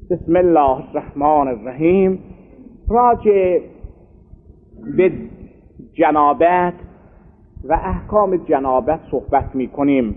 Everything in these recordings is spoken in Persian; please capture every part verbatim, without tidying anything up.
بسم الله الرحمن الرحیم. راجع به جنابت و احکام جنابت صحبت می کنیم.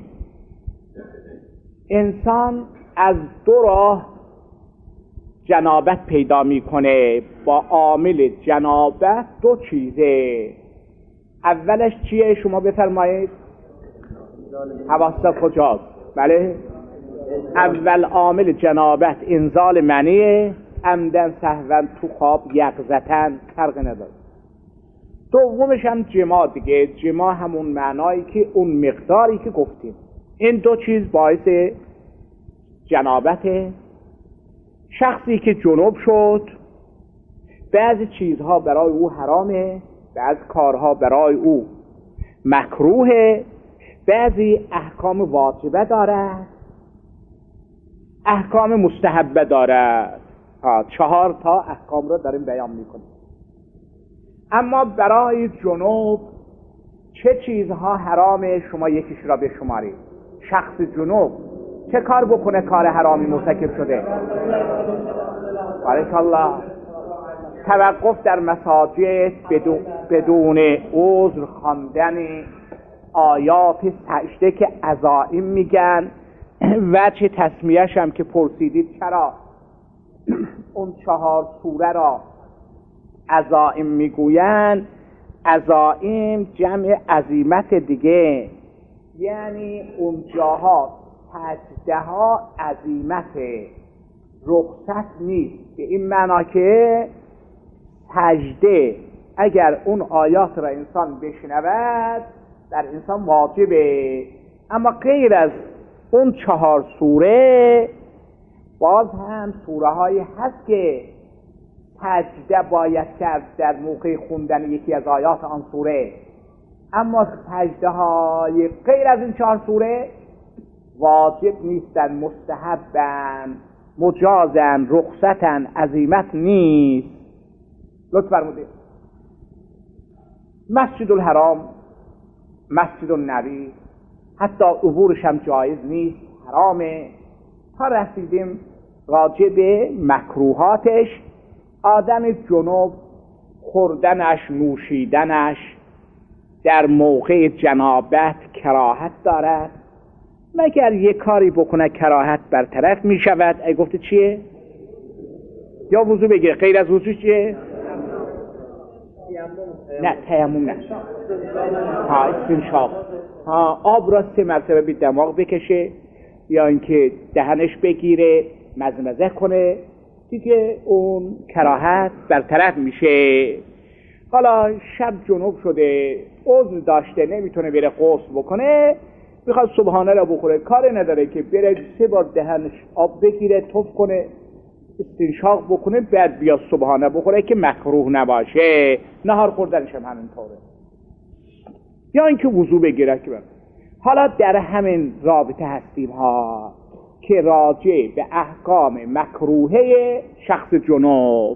انسان از دو راه جنابت پیدا میکنه. با عامل جنابت دو چیزه. اولش چیه؟ شما بفرمایید. حواست کجاست؟ بله، اول عامل جنابت انزال منیه، عمدن سهوا تو خواب یقظتن، فرق نداره. دومش هم جماع دیگه. جماع همون معنایی که اون مقداری که گفتیم. این دو چیز باعث جنابته. شخصی که جنوب شد، بعضی چیزها برای او حرامه، بعضی کارها برای او مکروهه، بعضی احکام واجبه دارد، احکام مستحبه دارد. چهار تا احکام رو داریم بیان میکنیم. اما برای جنوب چه چیزها حرامه؟ شما یکیش را بشمارید. شخص جنوب چه کار بکنه کار حرامی مرتکب شده؟ بارک الله. توقف در مساجد بدون, بدون عذر خواندن آیات سجده که عزائم میگن. وجه تسمیه‌ش هم که پرسیدید چرا اون چهار سوره را عزائم میگوین. عزائم جمع عزیمت دیگه، یعنی اون جاها سجده ها عزیمت، رخصت نیست. به این معنا که سجده اگر اون آیات را انسان بشنود در انسان واجبه. اما غیر از اون چهار سوره باز هم سوره هایی هست که سجده باید کرد در موقع خوندن یکی از آیات آن سوره. اما سجده های غیر از این چهار سوره واجب نیستن، مستحبن، مجازن، رخصتن، عزیمت نیست. لطف فرمودید. مسجد الحرام، مسجد النبی، حتی عبورش هم جایز نیست، حرامه. تا رسیدیم راجع به مکروهاتش. آدم جنوب خوردنش، نوشیدنش در موقع جنابت کراهت دارد، مگر یک کاری بکنه کراهت برطرف می شود. ای گفته چیه؟ یا وضو بگیره. غیر از وضو چیه؟ نه تیمم نه. ها استنشاق. ها آب را سه مرتبه به دماغ بکشه، یا اینکه دهنش بگیره، مزمزه کنه، دیگه اون کراهت برطرف میشه. حالا شب جنوب شده، عذر داشته، نمیتونه بره غسل بکنه، میخواد صبحانه را بخوره، کار نداره که بره سه بار دهنش آب بگیره، تف کنه، استنشاق بکنه، بعد بیا صبحانه بخوره که مکروه نباشه. نهار خوردنش هم همینطوره. یا اینکه وضو بگیره که بره. حالا در همین رابطه هستیم ها که راجع به احکام مکروهه شخص جنوب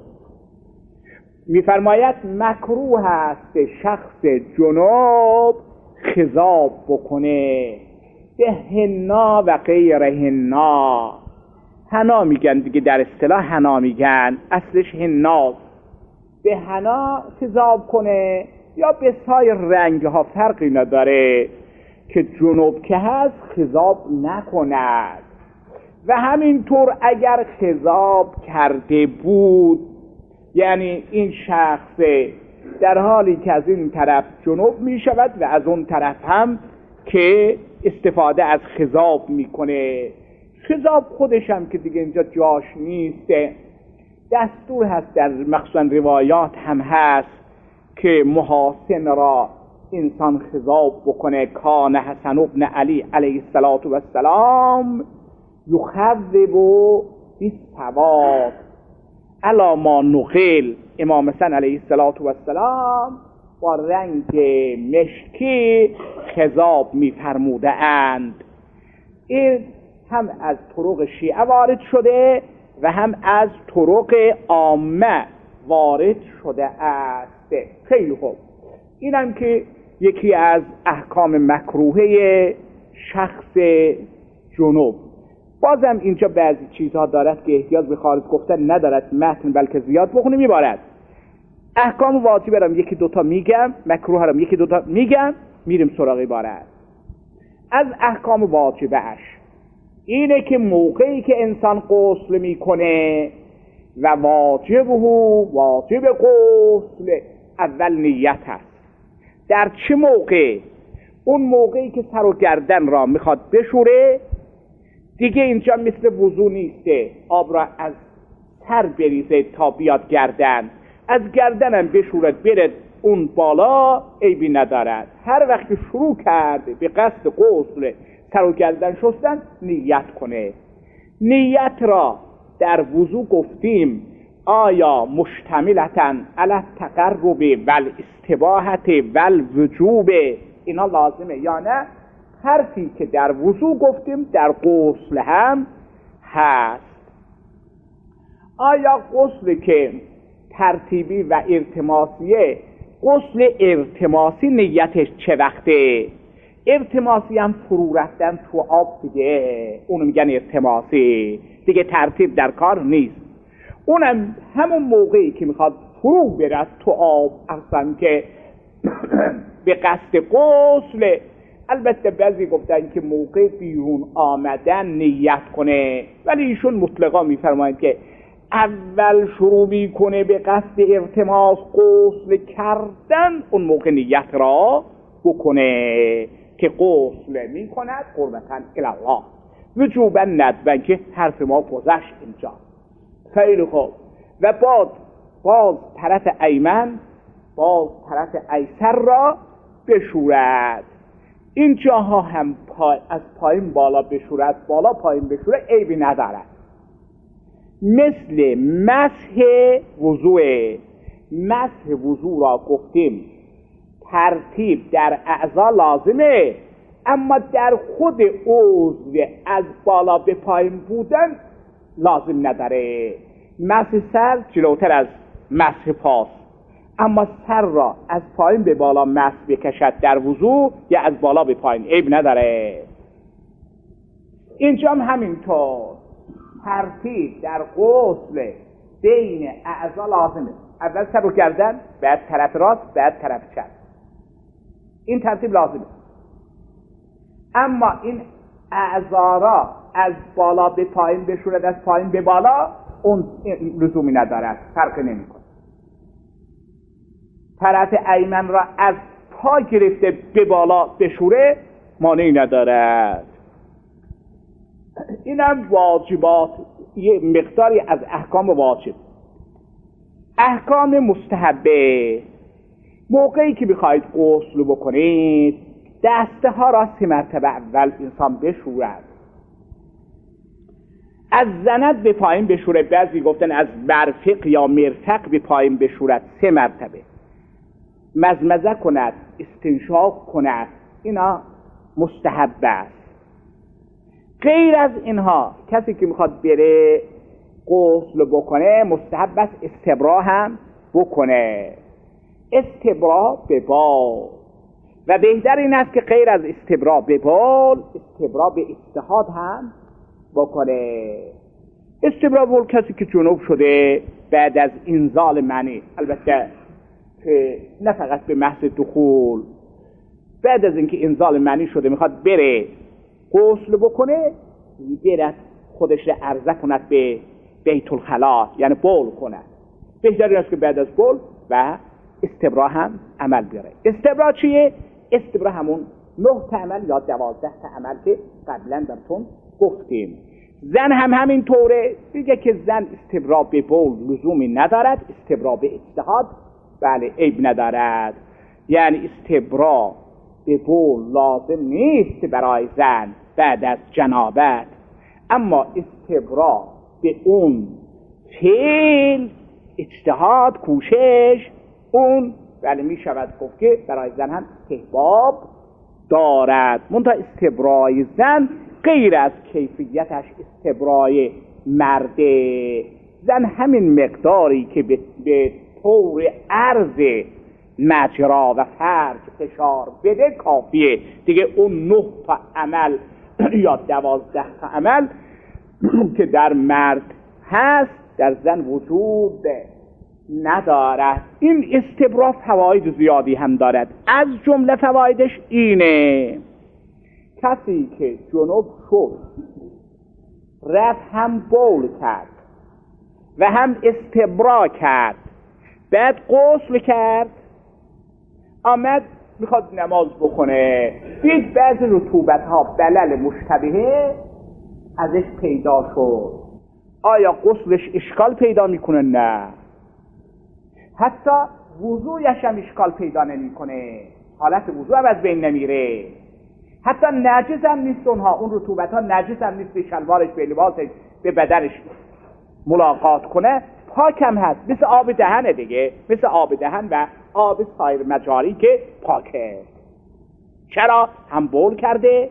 میفرماید. مکروه است شخص جنوب خضاب بکنه به حنا و غیر حنا. حنا میگن دیگه، در اصطلاح حنا میگن، اصلش حناست. به حنا خضاب کنه یا به سایر رنگ ها فرقی نداره، که جنوب که هست خضاب نکند. و همینطور اگر خضاب کرده بود، یعنی این شخص در حالی که از این طرف جنوب می شود و از اون طرف هم که استفاده از خضاب می کنه، خضاب خودش هم که دیگه اینجا جاش نیست، دستور هست در مخصوصا روایات هم هست که محاسن را انسان خضاب بکنه. کان حسن ابن علی علیه السلام یخذب بالثواب علی ما نقل. امام حسن علیه السلام با رنگ مشکی خضاب می‌فرموده اند. این هم از طرق شیعه وارد شده و هم از طرق عامه وارد شده است. خیلی خوب. اینم که یکی از احکام مکروهه شخص جنوب. بازم اینجا بعضی چیزها دارد که احتیاج به خارج گفتن ندارد، متن بلکه زیاد بخونه میبارد. احکام واجبه را یکی دوتا میگم، مکروه را یکی دوتا میگم، میریم سراغ عبارت. از احکام واجبه اش اینه که موقعی که انسان غسل میکنه و واجب هو واجب غسل اول نیت هست. در چه موقع؟ اون موقعی که سر و گردن را میخواد بشوره، دیگه اینجا مثل وضو نیسته آب را از سر بریزه تا بیاد گردن، از گردنم بشورد برد اون بالا، عیبی ندارد. هر وقت که شروع کرده به قصد غسل سر و گردن شستن نیت کنه. نیت را در وضو گفتیم آیا مشتملتن علی التقرب و الاستباحة و الوجوب، اینا لازمه یا نه؟ حرفی که در وضو گفتیم در غسل هم هست. آیا غسل که ترتیبی و ارتماسیه، غسل ارتماسی نیتش چه وقته؟ ارتماسی هم فرو رفتن تو آب دیگه، اونو میگن ارتماسی، دیگه ترتیب در کار نیست. اونم همون موقعی که میخواد فرو برد تو آب اصلا که به قصد غسل. البته بعضی گفتن که موقع بیرون آمدن نیت کنه، ولی ایشون مطلقا میفرمایند که اول شروع میکنه به قصد ارتماس غسل کردن، اون موقع نیت را بکنه که غسل میکند قربتاً الی الله وجوبا ندبن، که حرف ما گذشت اینجا. خیلی خوب. و باز باز طرف ایمن باز طرف ایسر را بشورد. این جاها هم پای از پایین بالا بشورد، بالا پایین بشورد، عیبی ندارد. مثل مسح وضوء. مسح وضوء را گفتیم ترتیب در اعضا لازمه، اما در خود عضو از بالا به پایین بودن لازم نداره. مسح سر جلوتر از مسح پاست، اما سر را از پایین به بالا مسح بکشد در وضو یا از بالا به پایین عیب نداره. اینجا هم همینطور ترتیب در غسل بین اعضا لازمه. اول سر رو گردن، بعد طرف راست، بعد طرف چپ. این ترتیب لازمه. اما این اعضا را از بالا به پایین بشورد، از پایین به بالا، اون لزومی ندارد، فرق نمیکنه. طرف ایمن را از پا گرفته به بالا بشوره مانعی ندارد. اینم واجبات، یه مقداری از احکام واجب. احکام مستحبه، موقعی که بخواید غسل بکنید دسته ها را سه مرتبه اول انسان بشورد. از زند به پایین بشوره، بعضی گفتن از مرفق یا مرفق به پایین بشورد سه مرتبه. مزمزه کند، استنشاق کند، اینا مستحب است. غیر از اینها کسی که میخواد بره غسل بکنه مستحب است استبرا هم بکنه. استبرا به بال، و بهتر این است که غیر از استبرا به بال استبرا به اجتهاد هم بکنه. استبرا به بال کسی که جنوب شده بعد از انزال منی، البته که نه فقط به محض دخول، بعد از اینکه انزال منی شده میخواد بره غسل بکنه، برد خودش را عرضه کند به بیت الخلا، یعنی بول کند. بهتر این است که بعد از بول و استبرا هم عمل بیاره. استبرا چیه؟ استبرا همون نه عمل یا دوازده عمل که قبلا براتون گفتیم. زن هم همین طوره دیگه، که زن استبرا به بول لزومی ندارد، استبرا به اجتهاد بله عیب ندارد. یعنی استبرا به بول لازم نیست برای زن بعد از جنابت، اما استبرا به اون فعل اجتهاد کوشش اون بله می شود گفت که برای زن هم استحباب دارد. منتها استبرای زن غیر از کیفیتش استبرای مرده. زن همین مقداری که به, به طور عرض مجرا و فرج فشار بده کافیه دیگه. اون نه تا عمل یا دوازده تا عمل که در مرد هست در زن وجود ندارد. این استبرا فواید زیادی هم دارد. از جمله فوایدش اینه کسی که جنوب شد رفت هم بول کرد و هم استبرا کرد بعد غسل کرد آمد میخواد نماز بکنه دید بعضی رطوبت ها بلل مشتبهه ازش پیدا شد آیا غسلش اشکال پیدا میکنه؟ نه. حتی وضویش هم اشکال پیدا نمیکنه حالت وضو هم از بین نمیره حتی نجس هم نیست اونها اون رطوبت ها نجس هم نیست به شلوارش به لباسش به بدنش ملاقات کنه پاکم هست مثل آب دهنه دیگه مثل آب دهن و آب سایر مجاری که پاکه. چرا؟ هم بول کرده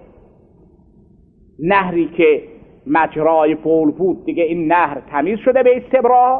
نهری که مجرای بول بود دیگه این نهر تمیز شده به استبرا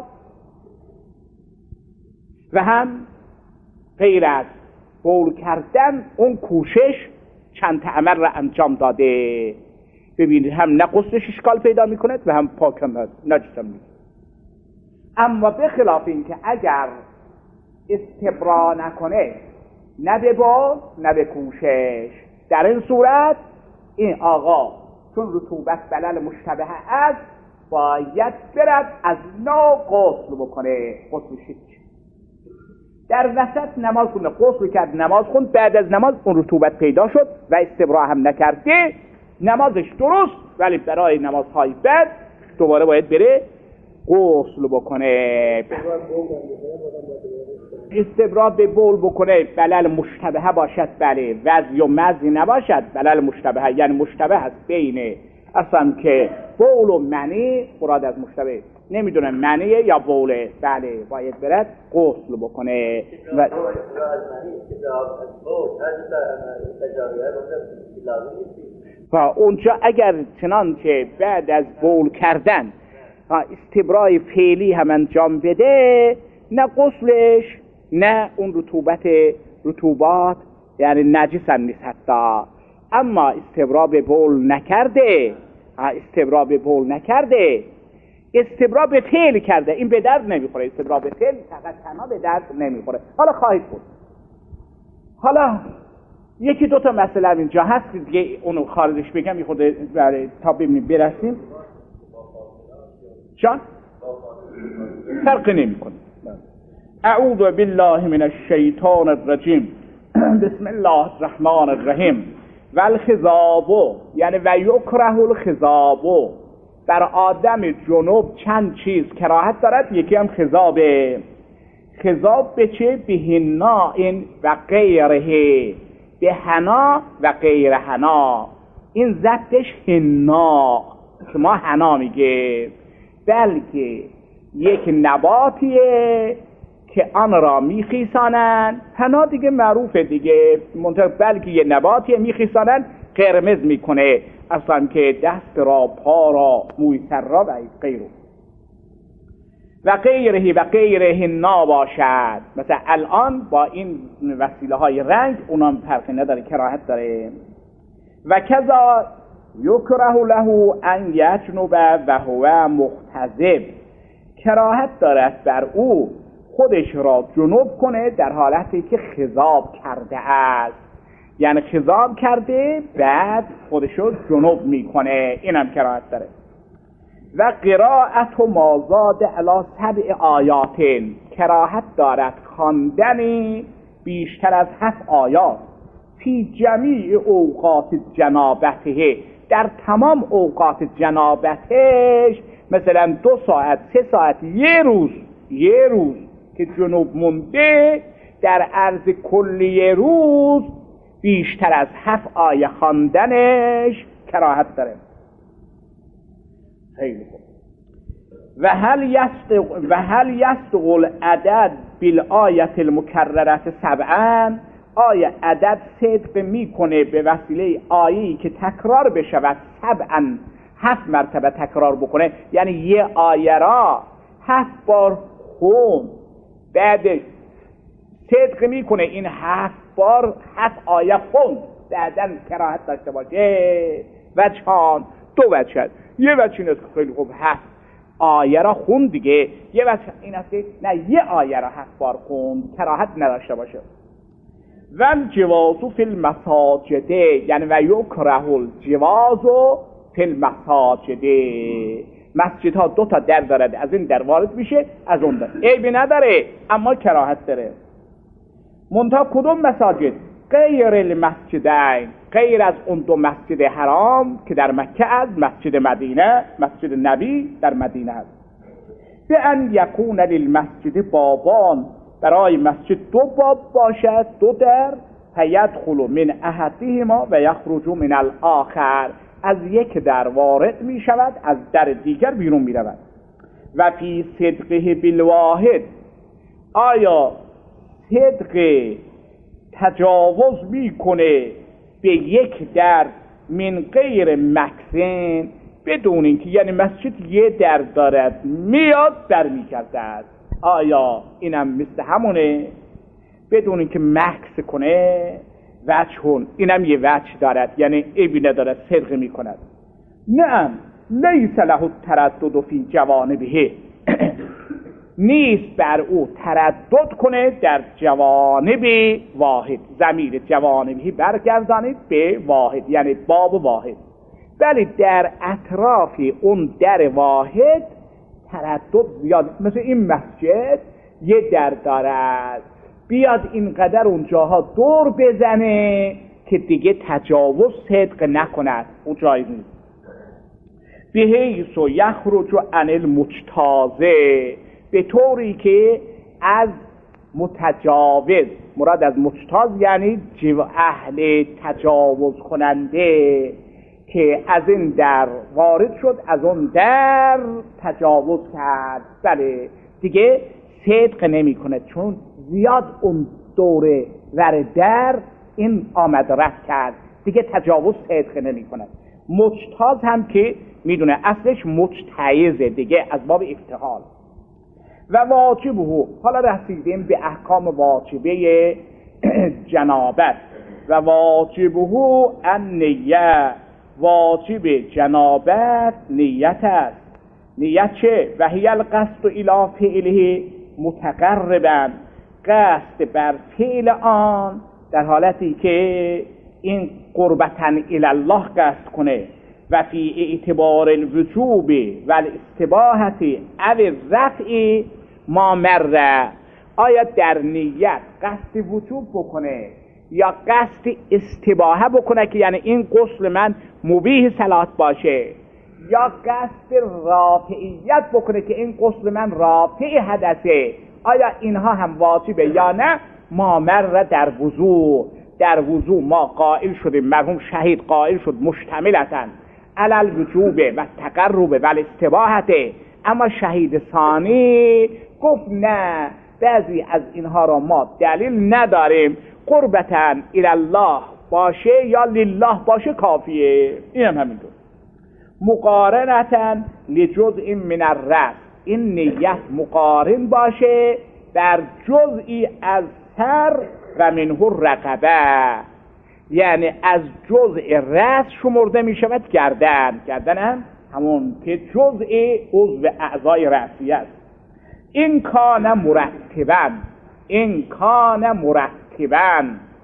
و هم غیر از بول کردن اون کوشش چند تا عمل را انجام داده. ببینید هم نه غسلش اشکال پیدا میکنه و هم پاکم هست نجسم نیست. اما به خلاف این که اگر استبرا نکنه نه به بول نه به کوشش در این صورت این آقا چون رطوبت بلل مشتبه است باید برد از نو غسل بکنه. غسل شد در وسط نماز خونه غسل کرد نماز خوند بعد از نماز اون رطوبت پیدا شد و استبرا هم نکرده نمازش درست ولی برای نمازهای بعد دوباره باید بره غسل بکنه. استبرا به بول بکنه بلل مشتبه باشد بله وضعی و مزی نباشد بلل مشتبه یعنی مشتبه هست بین اصلا که بول و منی مراد از مشتبه نمیدونم منیه یا بوله بله باید برد غسل بکنه و و اونجا اگر چنانچه بعد از بول کردن استبرای فعلی هم انجام بده نه غسلش نه اون رطوبت رطوبات یعنی نجس هم نیست حتی. اما استبرا به بول نکرده استبرا به بول نکرده استبرا به فعل کرده این به درد نمیخوره. استبرا به فعل فقط تنها به درد نمیخوره. حالا خواهید بود حالا یکی دوتا مسئله اینجا هست که دیگه اونو خارجش بگم یه خود برای تا ببینیم برسیم جان فرق نمی کنه. اعوذ بالله من الشیطان الرجیم بسم الله الرحمن الرحیم. و الخضاب یعنی و یکره الخضاب بر آدم جنوب چند چیز کراهت دارد یکی هم خضابه. خضاب به چه؟ به حنا این و غیره به حنا و غیر حنا این ضبطش حنا که ما حنا میگه بلکه یک نباتیه که آن را میخیسانن حنا دیگه معروفه دیگه منطقه بلکه یه نباتیه میخیسانن قرمز میکنه اصلا که دست را پا را موی سر را و غیره و غیره و غیره حنا باشد. مثلا الان با این وسیله های رنگ اونام فرقی نداره کراهت داره. و کذا یکره له ان یجنب و هو مختضب کراهت دارد بر او خودش را جنوب کنه در حالتی که خضاب کرده است یعنی خضاب کرده بعد خودش رو جنوب میکنه اینم کراهت داره. و قرائت و مازاد علی سبع آیات کراهت دارد خواندن بیشتر از هفت آیات فی جمیع اوقات جنابته در تمام اوقات جنابتش مثلا دو ساعت سه ساعت یه روز یه روز که جنوب مونده در عرض کلی روز بیشتر از هفت آیه خواندنش کراهت داره. خیلی خوب. و هل یستق و هل یستقل عدد بالآیه المکرره سبعا آیا عدد صدق میکنه به وسیله آیه‌ای که تکرار بشود سبعا هفت مرتبه تکرار بکنه یعنی یه آیه را هفت بار خون بعدش صدق میکنه این هفت بار هفت آیه خون بعدن کراهت داشته باشه. وجهان دو وجه. یه وجه این است که خیلی خوب هست آیه را خون دیگه، یه وجه این است که نه یه آیه را هفت بار خون کراهت نداشته باشه. ول جوازو فی المساجد، یعنی و یکره الجوازو فی المساجد، مسجد ها دو تا در دارد، از این در وارد میشه از اون در، عیبی نداره اما کراهت داره. منتها کدوم مساجد؟ غیر المسجدین، غیر از اون دو مسجد حرام که در مکه از مسجد مدینه، مسجد نبی در مدینه است. به ان یکون للمسجد بابان، برای مسجد دو باب باشد، دو در، فیدخل من احدهما و یخرج من الاخر، از یک در وارد می شود از در دیگر بیرون می رود. و فی صدقه بالواحد، آیا صدق تجاوز می کنه به یک در من غیر مکسن، بدون اینکه یعنی مسجد یه در دارد میاد در می کرده، آیا اینم مثل همونه بدون اینکه مکس کنه؟ وجهون، اینم یه وجه دارد یعنی عیبی ندارد، صدق می کند. نه لیس له التردد فی جوانبه، نیست بر او تردد کنه در جوانب واحد، ضمیر جوانبی برگردانید به واحد یعنی باب واحد، ولی در اطراف اون در واحد تردد زیاد. مثل این مسجد یه در دارد، بیاد اینقدر اونجاها دور بزنه که دیگه تجاوز صدق نکند، اون جایز نیست. بحیث یخرج عن المجتازه، به طوری که از متجاوز، مراد از مجتاز یعنی اهل تجاوز کننده، که از این در وارد شد از اون در تجاوز کرد، بله دیگه صدق نمی کنه، چون زیاد اون دوره ور در این آمد رفت کرد، دیگه تجاوز صدق نمی کنه. مجتاز هم که میدونه اصلش مجتایزه دیگه، از باب افتحال. و واجبه، حالا رسیدیم به احکام واجبه جنابت. و واجبه النیه، واجب جنابت نیت است. نیت چه؟ و هی القصد الی فعله متقربا، قصد بر فعل آن در حالتی که این قربتاً الی الله قصد کنه. و فی اعتبار الوجوب و الاستباحت او الرفع ما مره، آیا در نیت قصد وجوب بکنه یا قصد استباحه بکنه که یعنی این غسل من مبیح صلات باشه، یا قصد رافعیت بکنه که این غسل من رافع حدثه، آیا اینها هم واجبه یا نه؟ ما مره در وضوء، در وضوء ما قائل شدیم، مرحوم شهید قائل شد مشتملتن علل وجوب و تقرب و الاستباحت، اما شهید ثانی گفت نه، بعضی از اینها را ما دلیل نداریم، قربتاً الالله باشه یا لله باشه کافیه. این هم همینطور. مقارنتاً لجزء من الرأس، این نیت مقارن باشه در جزئی از سر و منه رقبه، یعنی از جزء رأس شمرده می شود گردن، گردن هم همون که جزء عضو اعضای رأسی است. این کان مرتباً، این کان مرتباً،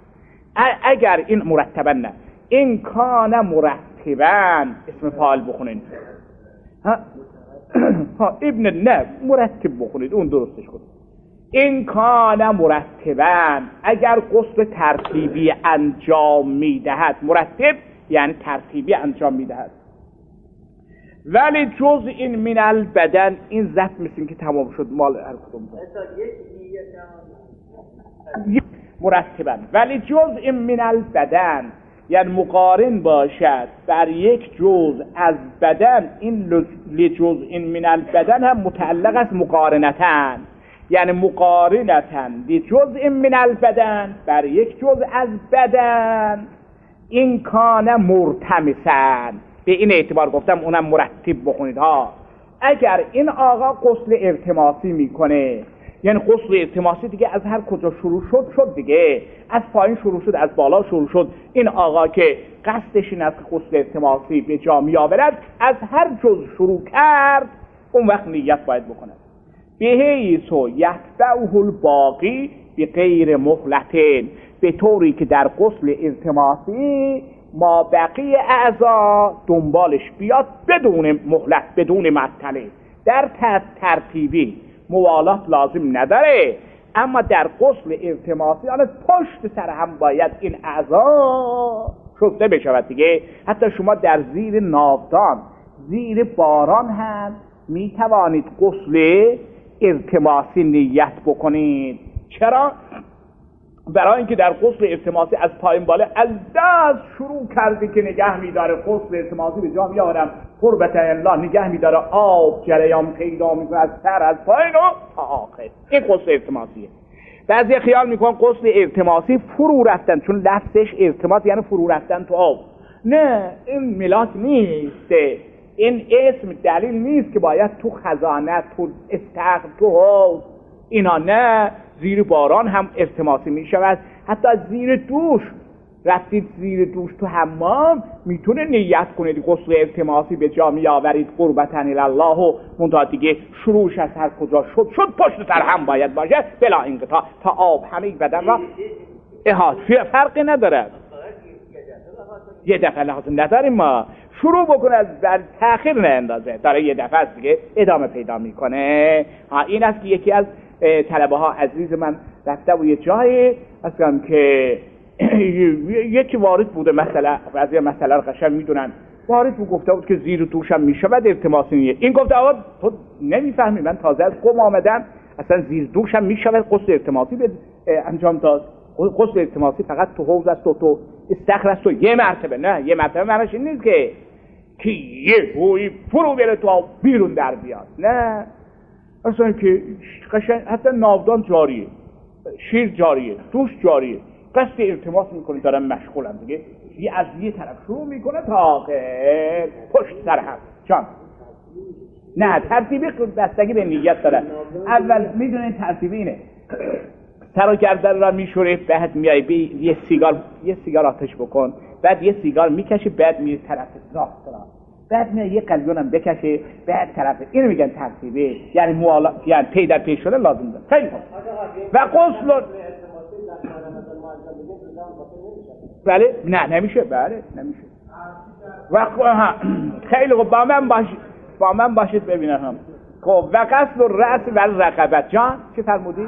اگر این مرتباً نه، این کان مرتباً اسم فاعل بخونید، ها ها ابن نه مرتب بخونید اون درستش کنید. این کان مرتباً، اگر غسل ترتیبی انجام میدهد، مرتب یعنی ترتیبی انجام میدهد. ولی جز این من البدن، این ضبط مثل که تمام شد مال هر کدوم مرتباً، ولی جز این من البدن یعنی مقارن باشد بر یک جز از بدن، این لجز این من البدن هم متعلق است مقارنتن، یعنی مقارنتن لجز من البدن بر یک جز از بدن، این کان مرتمسن، به این اعتبار گفتم اونم مرتب بخونید ها. اگر این آقا غسل ارتماسی میکنه یعنی غسل التماسی دیگه از هر کجا شروع شد شد دیگه، از پایین شروع شد، از بالا شروع شد. این آقا که قصدش این است که غسل التماسی به جا میآورد، از هر جز شروع کرد اون وقت نیت باید بکنه. بحیث یتبعه الباقی بغیر مهلت، به طوری که در غسل التماسی ما بقیه اعضا دنبالش بیاد بدون مهلت، بدون معطله. در ترتیبی موالات لازم نداره، اما در غسل التماسی آن پشت سر هم باید این اعضا شسته بشود دیگه. حتی شما در زیر ناودان، زیر باران هم می توانید غسل التماسی نیت بکنید. چرا؟ برای اینکه در غسل التماسی از پایین بالا از دست شروع کردی که نگه می‌داره، غسل التماسی به جا میارم قربت الله، نگه می‌داره آب جریان پیدا می‌کنه از سر از پایین و تا آخر. این غسل التماسیه. بعضی خیال می‌کنن غسل التماسی فرو رفتن، چون لفظش التماس یعنی فرو رفتن تو آب. نه، این ملاک نیست، این اسم دلیل نیست که باید تو خزانه، تو استخر، تو حوض اینا. نه، زیر باران هم التماسی می شود. حتی زیر دوش، رفتید زیر دوش تو حمام، میتونه نیت کنید غسل التماسی به جا می آورید قربتن الله و منتها دیگه شروعش از هر کجا شد شد پشت سر هم باید باشه بلا انقطاع تا آب همه بدن را احاطه. فرقی نداره، یه دفعه لازم نداریم ما شروع بکنه از در تأخیر ناندازه، داره یه دفعه است دیگه ادامه پیدا میکنه. ها این است که یکی از طلبه ها عزیز من رفته و یه جایی اصلا که یکی وارد بوده، مثلا بعضی مسئله رو قشنگ میدونن، وارد بود گفته بود که زیر دوشم میشود التماسی نیه. این گفته آقا تو نمیفهمی، من تازه از قم آمدم، اصلا زیر دوشم میشود غسل التماسی به انجام داد. غسل التماسی فقط تو حوض است و تو استخر است و یه مرتبه. نه، یه مرتبه معنیش این نیست که که یه بوی فرو بره تو بیرون در بیاد. نه، اصلا که قشنگ حتی ناودان جاریه، شیر جاریه، دوش جاریه، قصد التماس میکنه، دارم مشغولم دیگه، یه از یه طرف شروع میکنه تا آخر پشت سر هم. چون نه، ترتیبی بستگی به نیت داره. اول میدونین ترتیبی اینه، سر و گردن را میشوره، بعد میای بی یه سیگار یه سیگار آتش بکن، بعد یه سیگار میکشه، بعد میای طرف راست را، بعد میای یه قلیونم بکشه، بعد طرف. اینو میگن ترتیبی، یعنی موالا، یعنی پی در پی شده لازم داره. خیلی خوب. و غسل بله نه نمیشه، بله نمیشه. و خیلی خوب، با من باشید، با من باشید ببینم. خب و غسل الرأس و الرقبه. جان چه فرمودید؟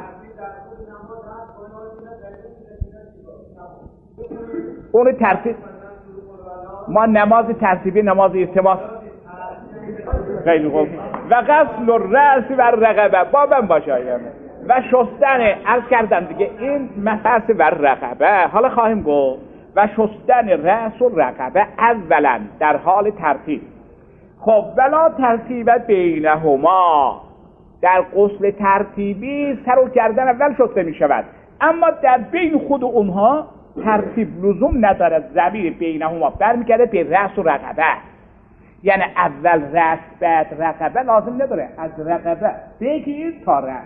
اون ترتیب ما نماز ترتیبی، نماز التماس. خیلی خوب. و غسل الرأس و الرقبه، با من باشه. و شستن، عرض کردم دیگه این مسرس و رقبه، حالا خواهیم گفت. و شستن رأس و رقبه اولا در حال ترتیب. خب ولا ترتیب بینهما، در غسل ترتیبی سر و گردن اول شسته می شود، اما در بین خود اونها ترتیب لزوم نداره. ضمیر بینهما برمیگرده به رأس و رقبه، یعنی اول رأس بعد رقبه لازم نداره، از رقبه بگیر تا رأس.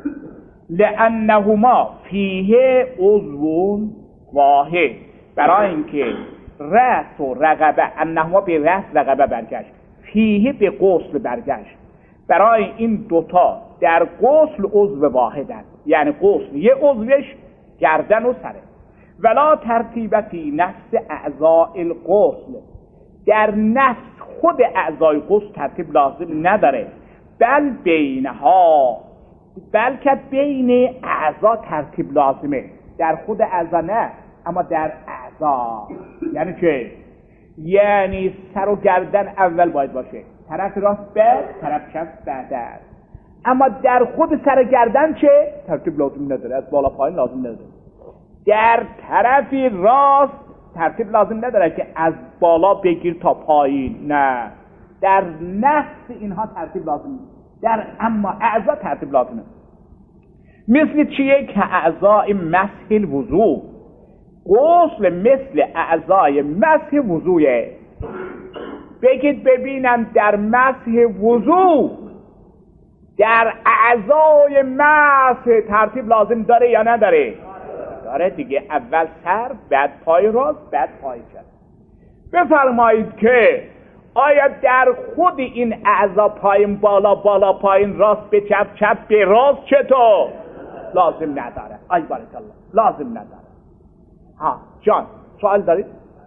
لانهما فیه عضو واحد، برای اینکه رأس و رقبه، انهما به رأس رقبه برگشت، فیه به غسل برگشت، برای این دوتا در غسل عضو واحدن، یعنی غسل یه عضوش گردن و سره. ولا ترتیب فی نفس اعضاء الغسل، در نفس خود اعضای غسل ترتیب لازم نداره، بل بینها، بلکه بین اعضا ترتیب لازمه، در خود اعضا نه، اما در اعضا. یعنی چه؟ یعنی سر و گردن اول باید باشه، طرف راست بعد، طرف چپ بعد است. اما در خود سر گردن چه؟ ترتیب لازم نداره، از بالا پایین لازم نداره. در طرفی راست ترتیب لازم نداره که از بالا بگیر تا پایین، نه، در نفس اینها ترتیب لازم نیست، در اما اعضا ترتیب لازمه. مثل چیه؟ که اعضای مسح الوضو، غسل مثل اعضای مسح وضوئه. بگید ببینم در مسح وضو، در اعضای مس ترتیب لازم داره یا نداره؟ داره دیگه. اول سر، بعد پای راست، بعد پای چپ. بفرمایید که آیا در خود این اعضا پایین بالا، بالا پایین، راست به چپ، چپ به راست چطور؟ لازم نداره. ای بارک الله، لازم نداره. ها جان سوال دارید؟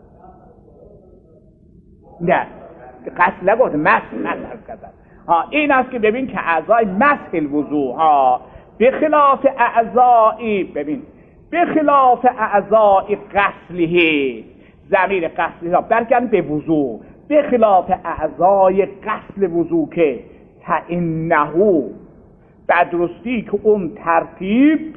نه قصد نگفت، مسح مسح کردن. ها این است که ببین که اعضای مسح الوضوء ها به خلاف اعضای، ببین به خلاف اعضای غسله، ضمیر غسله را برگردن به وضوء، به خلاف اعضای غسل وضوء که فإنه بدرستی که اون ترتیب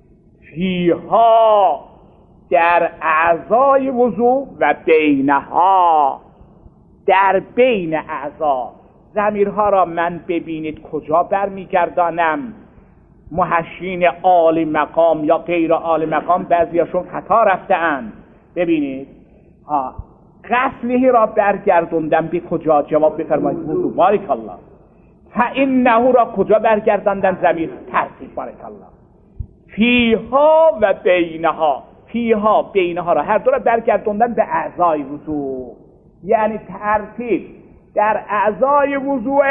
فیها در اعضای وضوء و بینها در بین اعضا. ضمیرها را من ببینید کجا برمیگردانم؟ محشین عالی مقام یا غیر عالی مقام بعضیاشون خطا رفته‌اند. ببینید ها غسله را برگردوندم به کجا؟ جواب بفرمایید وضو. بارک الله. فإنه را کجا برگرداندن؟ ضمیر ترتیب. بارک الله. فیها و بینها، فیها بینها را هر دو را برگردوندن به اعضای وضو، یعنی ترتیب در اعضای وضوء،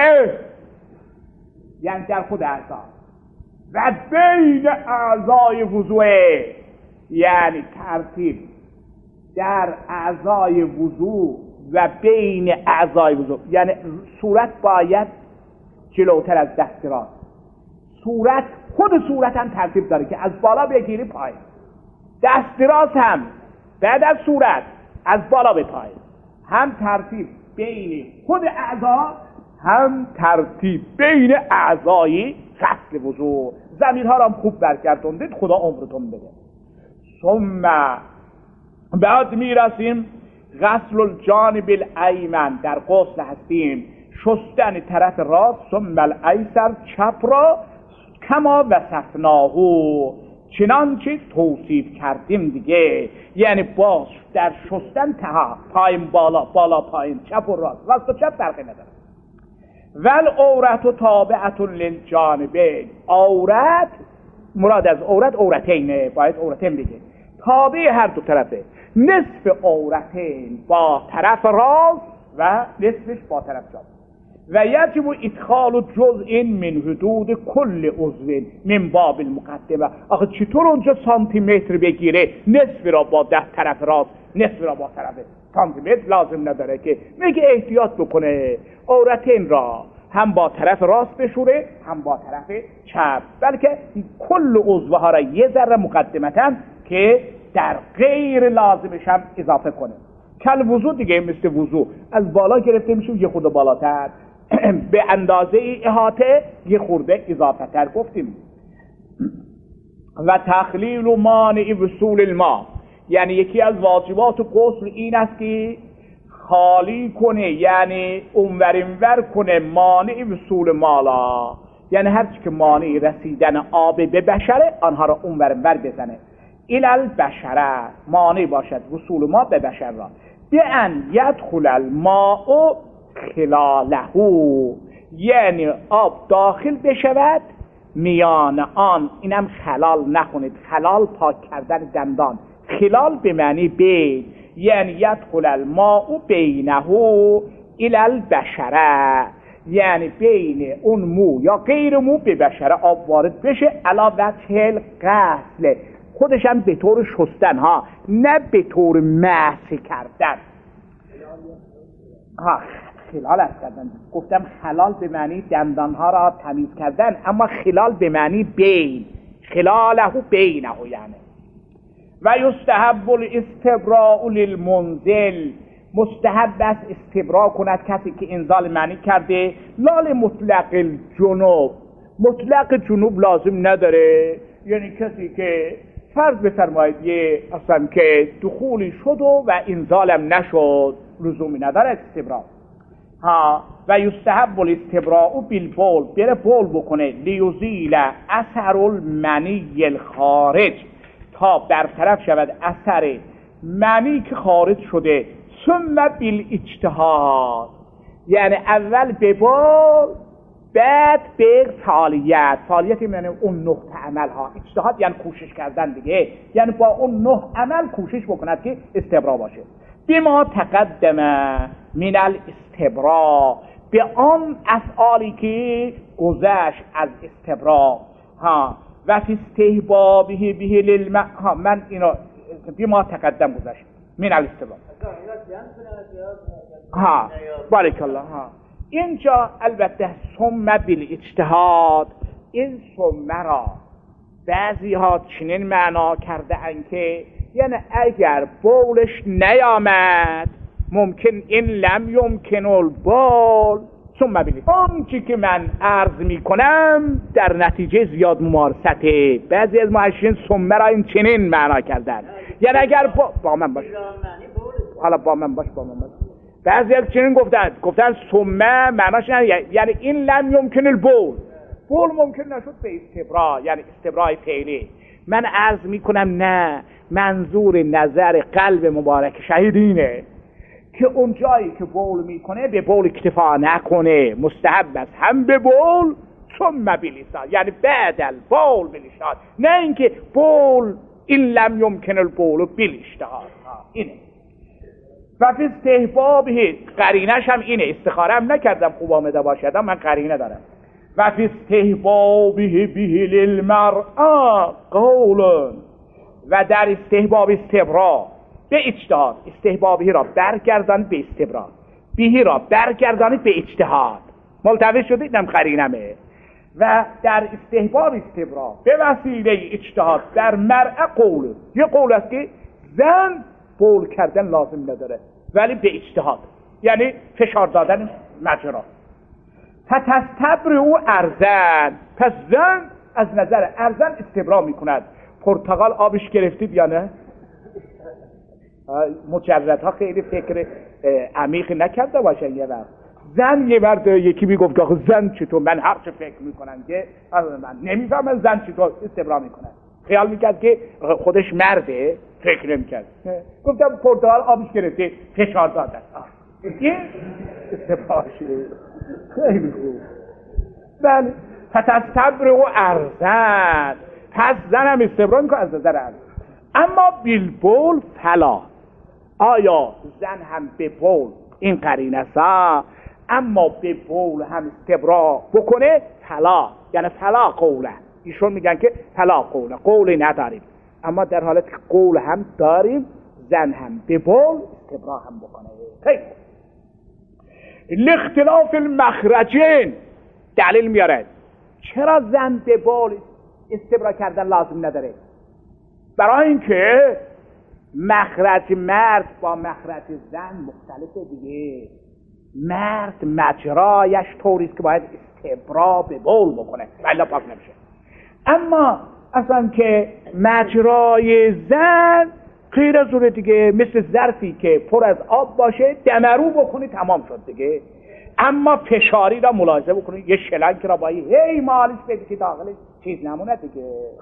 یعنی در خود اعضا، و بین اعضای وضوء، یعنی ترتیب در اعضای وضوء و بین اعضای وضوء. یعنی صورت باید جلوتر از دست راست. صورت خود صورت هم ترتیب داره که از بالا بگیری پایین، دست راست هم بعد از صورت از بالا به پایین، هم ترتیب بین خود اعضا هم ترتیب بین اعضای غسل وضوء. ضمیرها را هم خوب برگردوندید، خدا عمرتون بده. ثم بعد میرسیم غسل الجانب الایمن، در غسل هستیم شستن طرف راست، ثم الایسر چپ را، کما وصفناه چنانچه توصیف کردیم دیگه. یعنی باز در شستن تها پایین بالا، بالا پایین، چپ و راست، راست و چپ فرقی نداره. ول عورت تابعة للجانبین، عورت مراد از عورت عورتینه، باید عورتین بگه، تابع هر دو طرفه. نصف عورتین با طرف راست و نصفش با طرف چپ. و یجب ادخال جزء من حدود کل عضو من باب المقدمه. آخه چطور اونجا سانتی متر بگیره؟ نصف را با ده طرف راست، نصف را با طرف سانتی متر لازم نداره که. میگه احتیاط بکنه عورتین را هم با طرف راست بشوره هم با طرف چپ، بلکه کل عضوها را یه ذره مقدمتاً که در غیر لازمش هم اضافه کنه. کل وضو دیگه، مثل وضو از بالا گرفته میشه یه خورده بالاتر، به اندازه احاطه یه خورده اضافه تر گفتیم. و تخلیل و مانع وصول الماء، یعنی یکی از واجبات غسل این است که خالی کنه، یعنی اونور اینور کنه مانع وصول مالا، یعنی هرچی که مانع رسیدن آب به بشره آنها را اونور اینور بزنه. الال بشره مانع باشد وصول ما به بشر را. بیان یدخل الماء خلاله، یعنی آب داخل بشود میان آن. اینم خلال نخونید، خلال پاک کردن دندان، خلال به معنی بین، یعنی یدخل الماء بینه الی البشره، یعنی بین اون مو یا غیر مو به بشره آب وارد بشه. علا وجه الغسل، خودش هم به طور شستن ها، نه به طور مسح کردن. ها خلال است کردن، گفتم خلال به معنی دندانها را تمیز کردن، اما خلال به معنی بین، خلاله بینه، یعنی. و یستحب الاستبراء للمنزل، مستحب است استبراء کند کسی که انزال معنی کرده. لال مطلق الجنوب، مطلق جنوب لازم نداره، یعنی کسی که فرض بفرمایید یه اصلا که دخولی شد و, و انزالم نشد، لزومی نداره استبراء. ها و یستحب الاستبراء بالبول، بره بول بکنه، لیزیل اثر المنی الخارج، تا برطرف شود اثر منی که خارج شده. ثم بالاجتهاد، یعنی اول به بول بعد به فعالیت. فعالیت یعنی اون نه عمل ها. اجتهاد یعنی کوشش کردن دیگه، یعنی با اون نه عمل کوشش بکند که استبرا باشه. بما تقدم من الاستبرا، به آن افعالی که گذشت از استبرا ها. و فی استحبابه به للم ها، من اینا بما تقدم گذشت من الاستبرا ها. بارک الله ها. اینجا البته ثم بالاجتهاد، این ثم را بعضی ها چنین معنا کرده ان که یعنی اگر بولش نیامد ممکن این لم یمکن البول ثم بالاجتهاد. اون چی که من عرض می کنم در نتیجه زیاد ممارسته. بعضی از محشرین ثم را این چنین معنا کردن، یعنی اگر با, با من باش حالا با من باش با من باش بعضی از چنین گفتن گفتن ثم معناش یعنی این لم یمکن البول، بول ممکن نشد به استبرا، یعنی استبرای فعلی. من عرض میکنم نه، منظور نظر قلب مبارک شهید اینه که اون جایی که بول میکنه به بول اکتفا نکنه، مستحب است هم به بول ثم بلیسان، یعنی بعد البول بلیشان، نه اینکه بول این لم یمکن البول بالاجتهاد. اینه. و فی استحبابه، قرینش هم اینه، استخاره هم نکردم خوب آمده باشدم، من قرینه دارم. و فی استحبابه به للمرأة قول، و در استحباب استبرا به اجتهاد، استحبابه را برگردان به استبرا، بهی را برگردان به اجتهاد. ملتوی شدید نم قرینمه. و در استحباب استبرا به وسیله اجتهاد در مرأة قول، یه قول است که زن بول کردن لازم نداره ولی به اجتهاد، یعنی فشار دادن مجرا. فتستبر او ارزن، پس زن از نظر ارزن استبرا میکند. پرتقال آبش گرفتید یا نه؟ مجردها خیلی فکر عمیقی نکرده باشن. یه وقت زن یه مرد یکی میگفت که زن چطور، من هر چه فکر میکنم که من نمیفهمم زن چطور استبرا میکنه، خیال میکرد که خودش مرده، فکر نمیکرد. گفتم پرتقال آبش گرفته فشار دادن، این استبراشه. خیلی خوب. بله. فتستبر و ارزن، پس زنم استبرا میکنه از نظر ارزن. اما بالبول فلا، آیا زن هم به بول، این قرینه سا، اما به بول هم استبرا بکنه فلا، یعنی فلا قوله. ایشون میگن که فلا قوله، قولی نداریم، اما در حالت که قول هم داریم زن هم به بول استبرا هم بکنه. خیلی لاختلاف المخرجین، دلیل میاره چرا زن به بول استبرا کردن لازم نداره. برای اینکه مخرج مرد با مخرج زن مختلفه دیگه. مرد مجرایش طوریست که باید استبرا به بول بکنه ولی پاک نمیشه. اما اصلا که مجرای زن غیر از اونه دیگه، مثل ظرفی که پر از آب باشه دمرو بکنی تمام شد دیگه. اما فشاری را ملاحظه بکنی، یه شلنگ را با هی مالش بدی که داخلش چیز نمونه دیگه.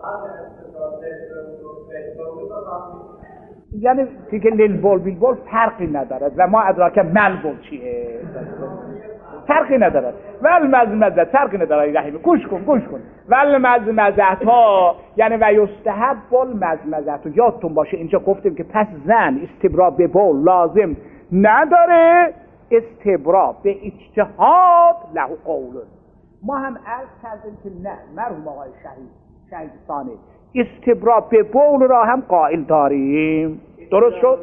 یعنی دیگه للبول بیلبول فرقی ندارد و ما ادراک ملبول چیه فرقی ندارد. ول مزمزه فرقی ندارد. رحیمی گوش کن گوش کن. ول مزمزه ها یعنی و یستحب بول مزمزه تو یادتون باشه اینجا گفتیم که پس زن استبرا به بول لازم نداره، استبرا به اجتهاد له قول. ما هم عرض کردیم که نه، مرحوم آقای شهید شهید ثانی استبرا به بول را هم قائل داریم. درست شد؟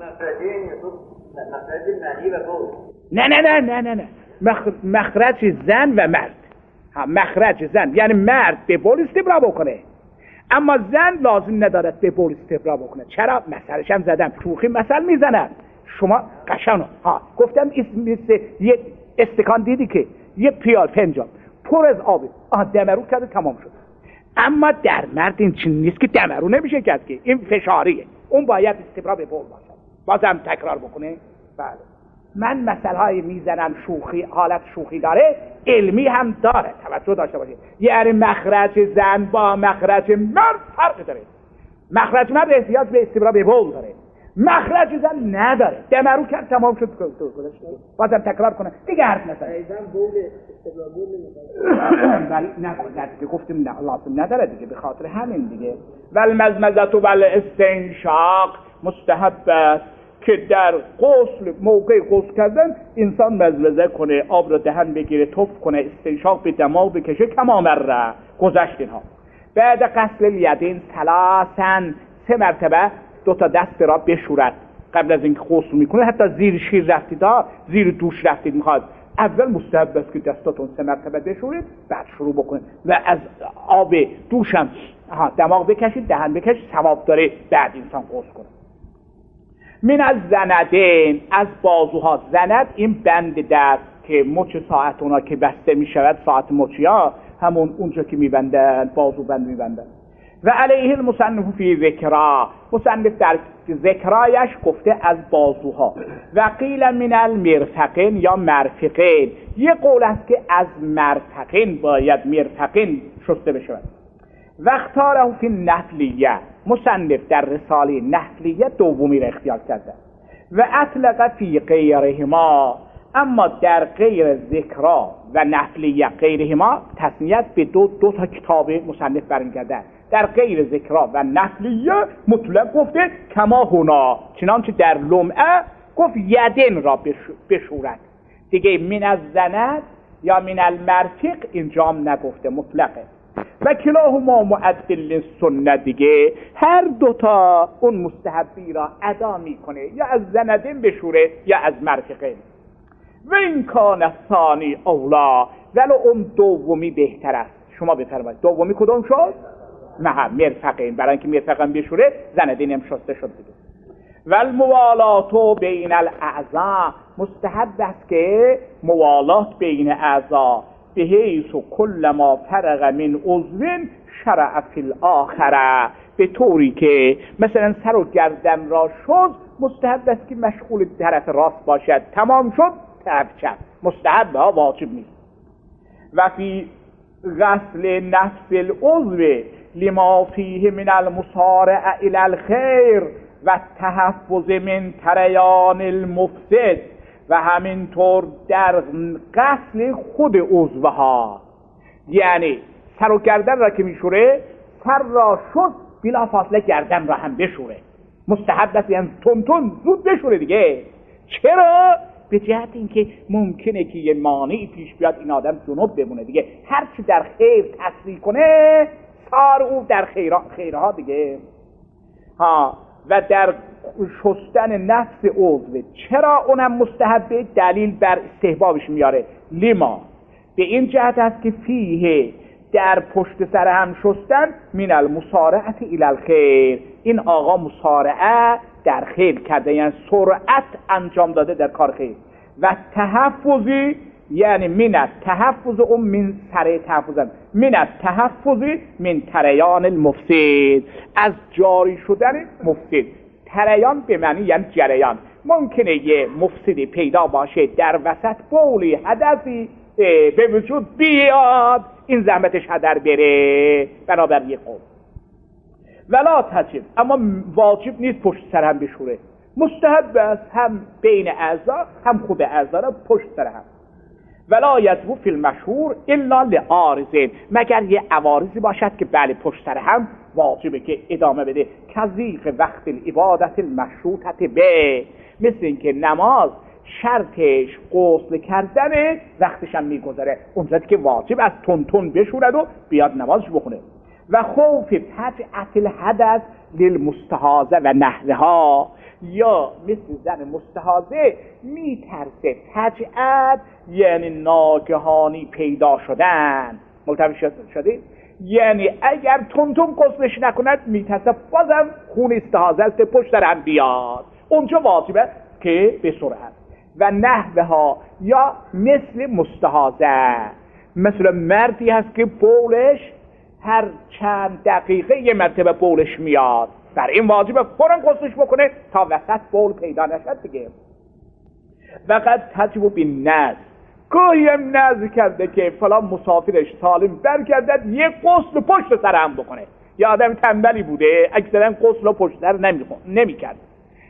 نه نه نه نه نه نه مخرج زن و مرد. ها مخرج زن یعنی مرد به بول استبرا بکنه، اما زن لازم ندارد به بول استبرا بکنه. چرا؟ مثلش هم زدم، شوخی مثل میزنم. شما قشنگ ها گفتم مثل یه استکان دیدی که یه پیال فنجان پر از آب آها دمرو کرده تمام شد. اما در مرد این چیز نیست که دمرو نمیشه کرد که این فشاریه، اون باید استبرا به بول باشه. بازم تکرار بکنه. بله من مثل های میزنم شوخی، حالت شوخی داره، علمی هم داره، توجه داشته باشید. یعنی مخرج زن با مخرج مرد فرق داره. مخرج مرد احتیاج به استبرا به بول داره، مخرج زن نداره، دمرو کرد تمام شد گذشته، بازم تکرار کنه دیگه حرف نزنه. ایزن بول استقلابون نمیخواد ولی نه دیگه گفتیم نه لازم نداره دیگه، به خاطر همین دیگه. ول مزمزت و ول استنشاق مستحب است که در غسل موقع غسل کردن انسان مزمزه کنه، آب را دهن بگیره، تف کنه، استنشاق به دماغ بکشه، کما مره گذشت اینها. بعد غسل الیدین ثلاثا سه مرتبه دو تا دست را بشورد قبل از اینکه غسل میکنه. حتی زیر شیر رفتید ها، زیر دوش رفتید، میخواد اول مستحب است که دستاتون سه مرتبه بشورید، بعد شروع بکنید و از آب دوشم ها دماغ بکشید، دهن بکشید، ثواب داره بعد انسان غسل کنه. من از زندین، از بازوها. زند این بند دست که مچ ساعت اونا که بسته میشود، ساعت مچی ها همون اونجا که میبندن، بازو بند میبندن. و علیه المصنف فی ذکرا، مصنف در ذکرایش گفته از بازوها. و قیل من المرفقین یا مرفقین، یه قول است که از مرفقین باید مرفقین شسته بشود. و اختاره فی نفلیه، مصنف در رساله نفلیه دومی را اختیار کرده. و اطلق فی غیرهما، اما در غیر ذکرا و نفلیه غیرهما تصنیت به دو, دو تا کتاب مصنف برمیگرده. در غیر ذکرا و نفلیه مطلق گفته کما هنا، چنانچه در لمعه گفت یدن را بشورد دیگه. من از زند یا من المرفق اینجام نگفته، مطلقه. و کلاهما معدل سنت، دیگه هر دوتا اون مستحبی را ادا میکنه، یا از زندین بشوره یا از مرفقین. و این کان ثانی اولا، ولو اون دومی بهتر است. شما بفرمایید دومی کدوم شد؟ نه مرفقین، برای اینکه مرفقین بشوره زندین هم شسته شد دیگه. و الموالات بین الاعضاء، مستحب است که موالات بین اعضا، به حیث کل ما فرغ من عضو شرع فی الاخره، به طوری که مثلا سر و گردن را شد مستحب است که مشغول طرف راست باشد، تمام شد طرف چپ، مستحب ها، واجب نیست. و فی غسل نفس العضو لما فیه من المسارع الی الخیر و تحفظ من تریان المفسد، و همینطور در غسل خود عضوها، یعنی سر و گردن را که میشوره، سر را شد بلا فاصله گردن را هم بشوره، مستحب است، یعنی تون تون زود بشوره دیگه. چرا؟ به جهت اینکه ممکنه که یه مانعی پیش بیاد این آدم جنوب بمونه دیگه. هر چی در خیر تسریع کنه سار او در خیرها خیرها دیگه. ها و در شستن نفس عضو، چرا اونم مستحبه؟ دلیل بر استحبابش میاره. لما، به این جهت است که فیه، در پشت سر هم شستن، من المسارعت الی الخیر، این آقا مسارعه در خیر کرده، یعنی سرعت انجام داده در کار خیر. و تحفظی، یعنی من تحفظ اون من سر تحفظن، من تحفظی من تریان المفسد، از جاری شدن مفسد. تریان به معنی یعنی جریان. ممکنه یه مفسدی پیدا باشه در وسط بولی حدثی به وجود بیاد، این زحمتش هدر بره، بنابر یک قول. ولا تجب، اما واجب نیست پشت سر هم بشوره، مستحب است هم بین اعضا هم خود اعضا را پشت سر هم. ولا یجب فی المشهور الا لعارض، مگر یه عوارضی باشد که بله پشت سر هم واجبه که ادامه بده. کذیق وقت العبادت المشروطه به، مثل اینکه نماز شرطش غسل کردن، وقتش هم میگذره، اونجا که واجب از تون تون بشورد و بیاد نمازش بخونه. و خوف تجعت الحدث للمستحاضه و نحوها، یا مثل زن مستحاضه میترسه تجعت یعنی ناگهانی پیدا شدن، ملتفت شده، یعنی اگر تون تون غسلش نکند میترسه بازم خون استحاضه است پشت سر هم بیاد، اونجا واجبه که به سرعت. و نحوها، یا مثل مستحاضه، مثل مردی هست که بولش هر چند دقیقه یه مرتبه بولش میاد، بر این واجبه فوراً غسلش بکنه تا وسط بول پیدا نشد دیگه. وقد تجب بالنذر، گاهی هم نذر کرده که فلان مسافرش سالم برگردد یه غسل پشت سر هم بکنه. یا آدم تنبلی بوده اکثرا غسل پشت سر نمی کرد،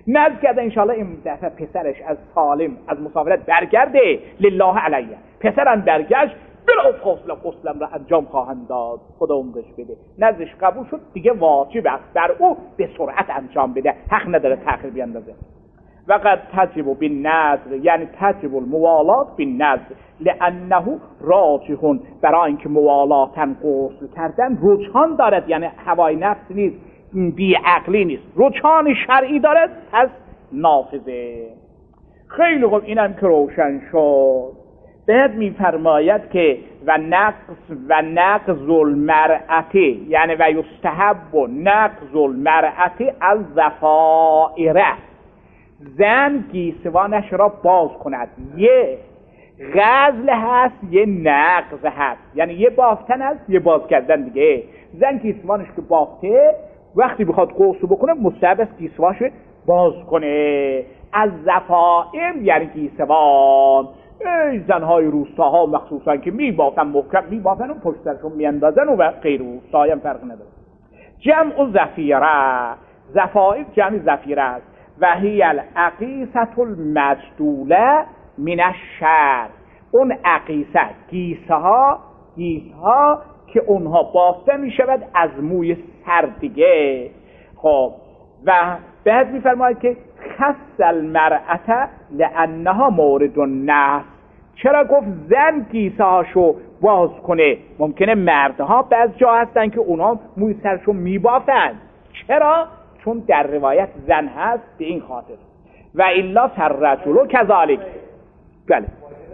نذر کرده انشالله این دفعه پسرش از سالم از مسافرت برگرده، لله علیه، پسرم برگشت بلا فاصله غسلم را انجام خواهند داد، خدا عمرش بده. نذرش قبول شد، دیگه واجب است بر او به سرعت انجام بده، حق نداره تأخیر بیندازه. وقد تجب بالنذر، یعنی تجب الموالات بالنذر لانه راجح، برای اینکه موالاتن غسل کردن رجحان دارد، یعنی هوای نفس نیست، بی عقلی نیست، رجحان شرعی دارد، پس نافذه. خیلی خوب، اینم که روشن شد. بعد میفرماید که و نقض و نقض المرأة، یعنی و یستحب نقض المرأة از ضفائره، زن گیسوانش را باز کند. یه غزل هست، یه نقض هست، یعنی یه بافتن هست، یه باز کردن دیگه. زن گیسوانش که بافته، وقتی بخواد غسل بکنه مستحب است گیسوانش باز کنه. از ضفائر یعنی گیسوان. ای زنهای روستاها مخصوصا که میبافن، محکم میبافن و پشت سرشون میاندازن و غیر روستاهایی هم فرق نداره. جمع زفیره، زفائر جمع زفیره است. و هی العقیصة المجدوله من الشعر، اون عقیصه گیسه ها گیسه ها که اونها بافته می شود از موی سر دیگه. خب و بعد می فرماید که خص المرأة لانها مورد النحس، چرا گفت زن گیسه هاشو باز کنه؟ ممکنه مردها بعض جا هستن که اونها موی سرشو می بافن، چرا؟ چون در روایت زن هست، به این خاطر. و الا فالرجل کذالک. بله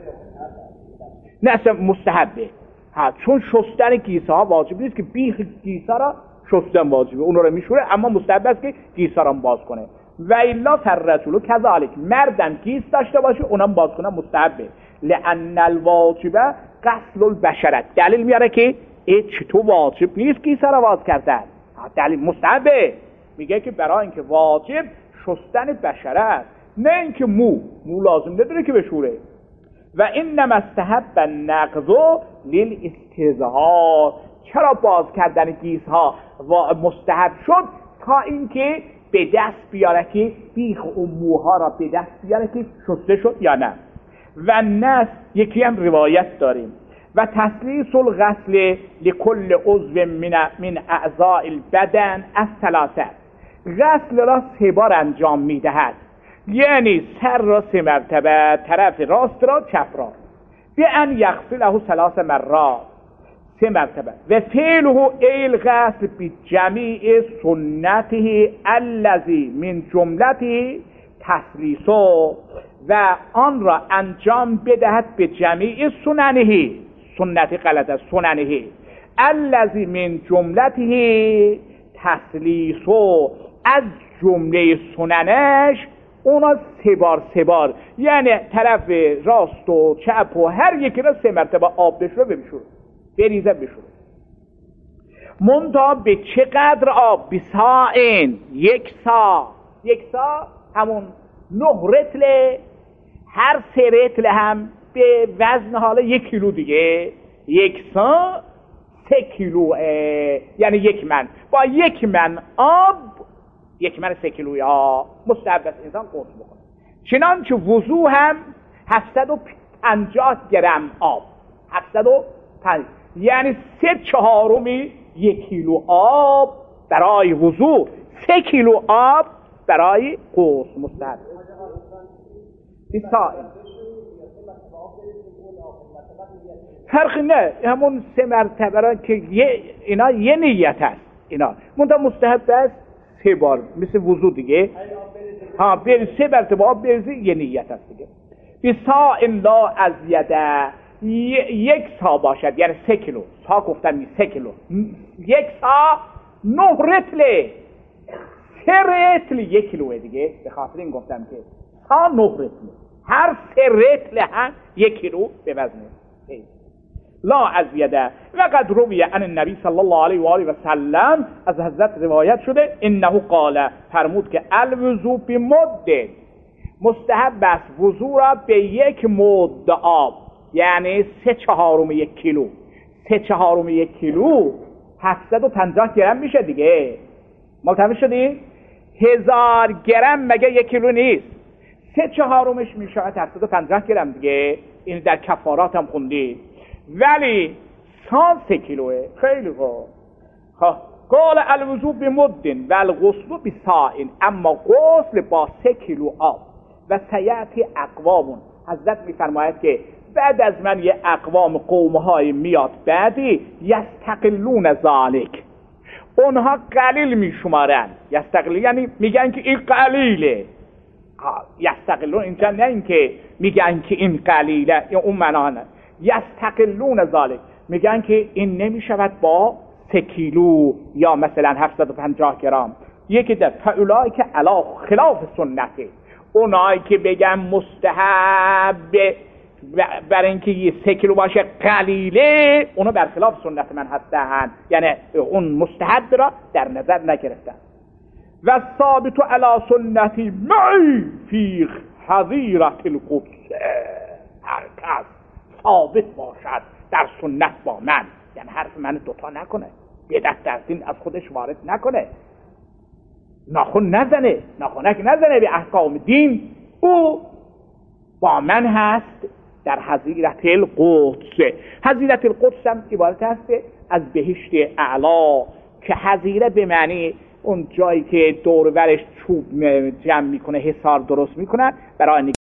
نه مستحبه، ها چون شستن گیسه ها واجب نیست که بیخ گیسه را شستن واجبه، اون رو میشوره، اما مستحب است که گیسه را باز کنه. و الا فالرجل کذالک، مردم گیس داشته باشه اونم باز کنه مستحبه. لان الواجب غسل البشره، دلیل میاره که ای چطور واجب نیست گیسه را باز کردن، دلیل مستحبه. میگه که برای اینکه واجب شستن بشره است، نه اینکه مو مو لازم نداره که بشوره. و انما استحب النقض للاستظهار، چرا باز کردن گیسها مستحب شد؟ تا اینکه به دست بیاره که بیخ و موها را به دست بیاره که شسته شد یا نه. و نس یکی هم روایت داریم و تسلیس الغسل لکل عضو من من اعضاء البدن از ثلاثه، غسل را سه بار انجام میدهد، یعنی سر را سه مرتبه، طرف راست را چپ را، به ان یغسله ثلاث مرات، سه مرتبه. و فعله ایل غسل بجمیع سنته الذی من جملته تسلیسو، و آن را انجام بدهد به جمیع سننه، سنت غلط است، سننه الذی من جملته تسلیسو، از جمله سننش اونا سه بار سه بار، یعنی طرف راست و چپ و هر یکی را سه مرتبه آب بشوره بشوره بریزه بشوره. منتها به چقدر آب؟ بساعین، یک سا، یک سا همون نه رتل، هر سه رتل هم به وزن حالا یک کیلو دیگه، یک سا سه کیلو، یعنی یک من، با یک من آب، یک من سه کیلوی آب مستحب است انسان غسل بکنه. چنانچه وضو هم هفتصد و پنجاه گرم آب، هفتصد و پنجاه، یعنی سه چهارمی یک کیلو آب برای وضو، سه کیلو آب برای غسل مستحب. بسائل فرقی نه، همون سه مرتبه را که یه اینا یه نیت هست، اینا منتها مستحب است سه بار، مثل وضو دیگه، ها بری سه مرتبه آب بریزی، یه نیت هست دیگه. بسائل لا از یده، یک سا باشد، یعنی سه کیلو، سا گفتم سه کیلو، یک سا نه رتله، سه رتل یک کیلوه دیگه، به خاطر این گفتم که سا نه رتله، هر سه رتل هم یک کیلو به وزنه. لا از یده. وقد روی عن النبی صلی الله علیه و آله و سلم، از حضرت روایت شده، انه قال، فرمود که الوضو بمد، مستحب است وضو را به یک مد آب، یعنی سه چهارم یک کیلو، سه چهارم یک کیلو هفتصد و پنجاه گرم میشه دیگه. ملتفت شدی؟ هزار گرم مگه یک کیلو نیست؟ سه چهارمش میشه هشتصد و پنجاه گرم دیگه، این در کفارات هم خوندید. ولی سال سه کیلوه. خیلی خوب. قال الوضوء بمد و الغسل بساع، اما غسل با سه کیلو آب. و سیأتی اقوام، حضرت میفرماید که بعد از من یه اقوام قومهای میاد بعدی، یستقلون ذالک، اونها قلیل میشمارن. یستقل یعنی میگن که این قلیله. یستقلون اینجا نه این که میگن که این قلیله، یا اون معنا نه. یستقلون ذالک میگن که این نمیشود با سه کیلو یا مثلا هفتصد و پنجاه گرم. یکی در فاولای که علا خلاف سنته، اونایی که بگن مستحب برای اینکه یه سه کیلو باشه قلیله، اونو برخلاف سنت من هستن، یعنی اون مستحب را در نظر نگرفتن. و ثابت علی سنتی معی فی حظیرة القدس، هر کس ثابت باشد در سنت با من، یعنی حرف من دوتا نکنه، بدعت در دین از خودش وارد نکنه، ناخن نزنه، ناخنک نزنه به احکام دین، او با من هست در حظیرة القدس. حظیرة القدس هم عبارت هست از بهشت اعلا، که حظیره به معنی اون جایی که دور ورش چوب جمع میکنه، حصار درست میکنن برای